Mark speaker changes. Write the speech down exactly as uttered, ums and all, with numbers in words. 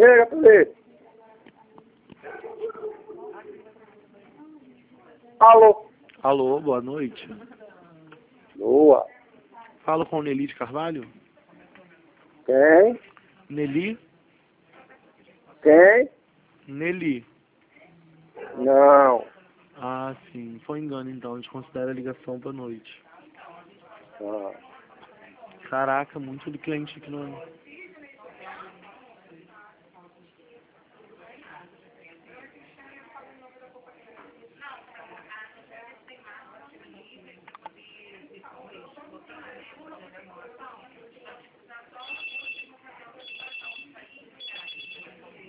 Speaker 1: Chega pra ver. Alô?
Speaker 2: Alô, boa noite.
Speaker 1: Boa.
Speaker 2: Falo com Nelly de Carvalho?
Speaker 1: Quem?
Speaker 2: Nelly?
Speaker 1: Quem?
Speaker 2: Nelly.
Speaker 1: Não.
Speaker 2: Ah, sim. Foi engano, então. A gente considera a ligação pra noite.
Speaker 1: Ah.
Speaker 2: Caraca, muito cliente aqui no...